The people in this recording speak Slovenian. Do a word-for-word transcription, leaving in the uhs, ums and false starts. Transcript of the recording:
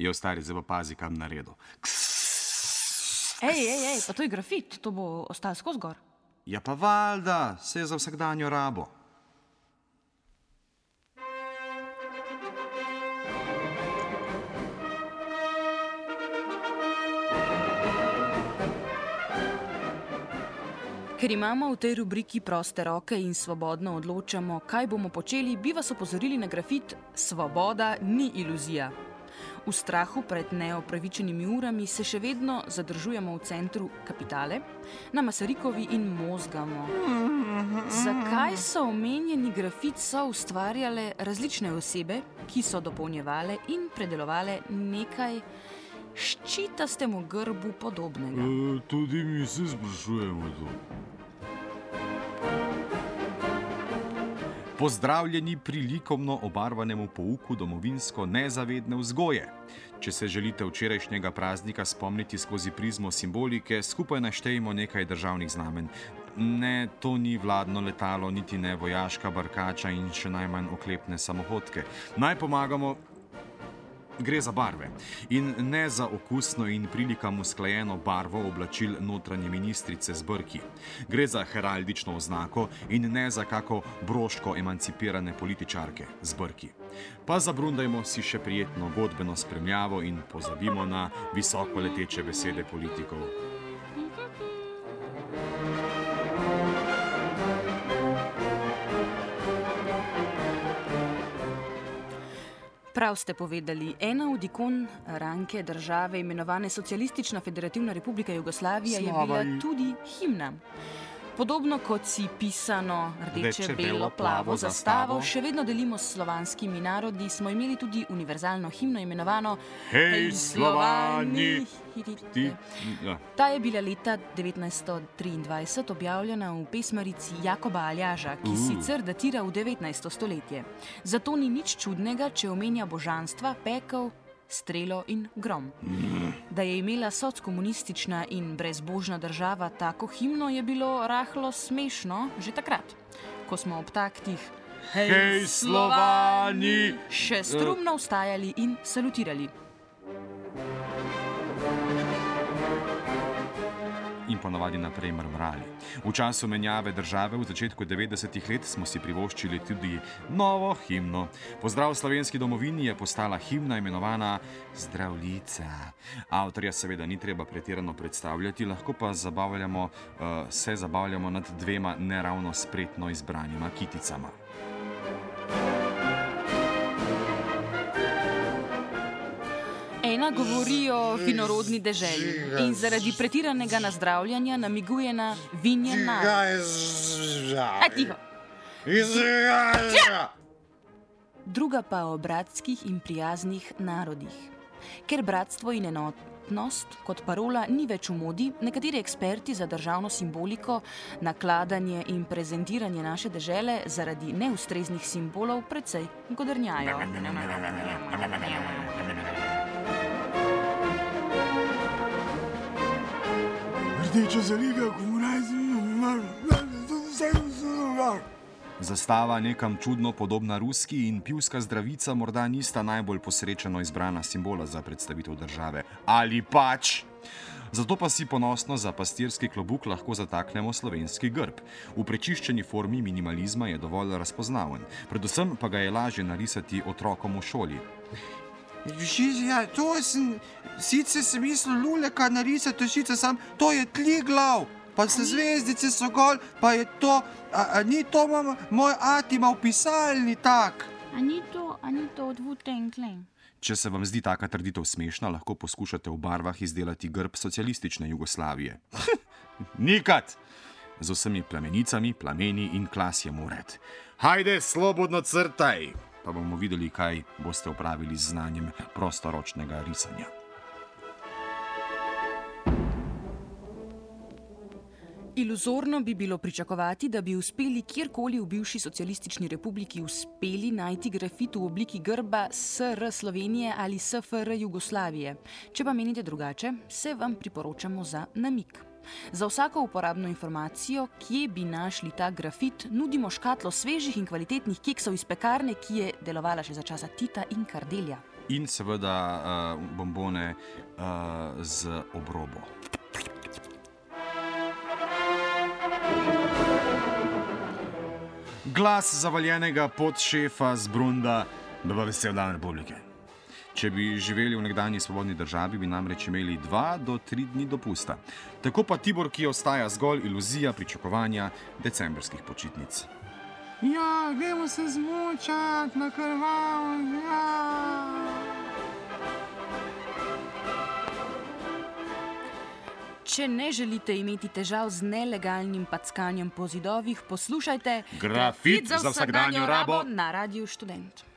Jo, stari, zdaj pa pazi, kam naredil. Ej, ej, ej, pa to je grafit, to bo ostalo skozi gor. Ja pa valjda, se je za vsakdanjo rabo. Ker imamo v tej rubriki proste roke in svobodno odločamo, kaj bomo počeli, bi vas opozorili na grafit Svoboda ni iluzija. V strahu pred neopravičenimi urami se še vedno zadržujemo v centru Kapitale, na Masarikovi in mozgamo. Zakaj so omenjeni grafit so ustvarjale različne osebe, ki so dopolnjevale in predelovale nekaj ščitastemu grbu podobnega? E, tudi mi se sprašujemo to. Pozdravljeni pri likovno obarvanemu pouku domovinsko nezavedne vzgoje. Če se želite včerajšnjega praznika spomniti skozi prizmo simbolike, skupaj naštejmo nekaj državnih znamen. Ne, to ni vladno letalo, niti ne vojaška barkača in še najmanj oklepne samohodke. Naj pomagamo. Gre za barve in ne za okusno in prilikam usklajeno barvo oblačil notranje ministrice z brki. Gre za heraldično oznako in ne za kako broško emancipirane političarke z brki. Pa zabrundajmo si še prijetno godbeno spremljavo in pozabimo na visoko leteče besede politikov. Prav ste povedali, ena od ikon ranke države imenovane Socialistična federativna republika Jugoslavija je bila tudi himna. Podobno kot si pisano rdeče, belo, plavo zastavo še vedno delimo s slovanskimi narodi, smo imeli tudi univerzalno himno imenovano Hej, Slovani! Ta je bila leta devetnajststo triindvajset objavljena v pesmarici Jakoba Aljaža, ki sicer datira v devetnajsto stoletje. Zato ni nič čudnega, če omenja božanstva, pekel, strelo in grom. Da je imela sockomunistična in brezbožna država tako himno, je bilo rahlo smešno že takrat, ko smo ob taktih Hej, Slovani! še strumno vstajali in salutirali. In ponavadi naprej mrmrali. V času menjave države v začetku devetdesetih let smo si privoščili tudi novo himno. Pozdrav slovenski domovini je postala himna imenovana Zdravljica. Avtorja seveda ni treba pretirano predstavljati, lahko pa zabavljamo, uh, se zabavljamo nad dvema neravno spretno izbranima kiticama. Ena govori o vinorodni deželi in zaradi pretiranega nazdravljanja namiguje na vinjen narod. A tiho! Druga pa o bratskih in prijaznih narodih. Ker bratstvo in enotnost kot parola ni več v modi, nekateri eksperti za državno simboliko, nakladanje in prezentiranje naše dežele zaradi neustreznih simbolov precej godrnjajo. Rdeča zaliga, komunizem, vse vse. Zastava nekam čudno podobna ruski in pivska zdravica morda nista najbolj posrečeno izbrana simbola za predstavitev države. Ali pač? Zato pa si ponosno za pastirski klobuk lahko zataknemo slovenski grb. V prečiščeni formi minimalizma je dovolj razpoznaven. Predvsem pa ga je lažje narisati otrokom v šoli. Ja, to sem, sicer sem mislil luleka narisati, sicer sam, to je Triglav, pa se zvezdice so gol, pa je to, a, a ni to mama, moj ati ima v pisalni tak. A ni to, a ni to od Wu-Tang Clan? Če se vam zdi taka trditev smešna, lahko poskušate v barvah izdelati grb socialistične Jugoslavije. Nikad! Z vsemi plamenicami, plameni in klasjem ured. Hajde, slobodno crtaj! Pa bomo videli, kaj boste opravili z znanjem prostoročnega risanja. Iluzorno bi bilo pričakovati, da bi uspeli kjerkoli v bivši socialistični republiki uspeli najti grafit v obliki grba S R Slovenije ali S F R Jugoslavije. Če pa menite drugače, se vam priporočamo za namig. Za vsako uporabno informacijo, kje bi našli ta grafit, nudimo škatlo svežih in kvalitetnih keksov iz pekarne, ki je delovala še za časa Tita in Kardelja. in seveda uh, bombone uh, z obrobo. Glas zavaljenega podšefa z Brunda, da bo vesel dan republike. Če bi živeli v nekdanji svobodni državi, bi namreč imeli dva do tri dni dopusta. Tako pa Tibor, ki ostaja zgolj iluzija pričakovanja decembrskih počitnic. Ja, gremo se zmučati na krvavo, ja. Če ne želite imeti težav z nelegalnim packanjem po zidovih, poslušajte Grafit za vsakdanjo rabo na Radiu Študent.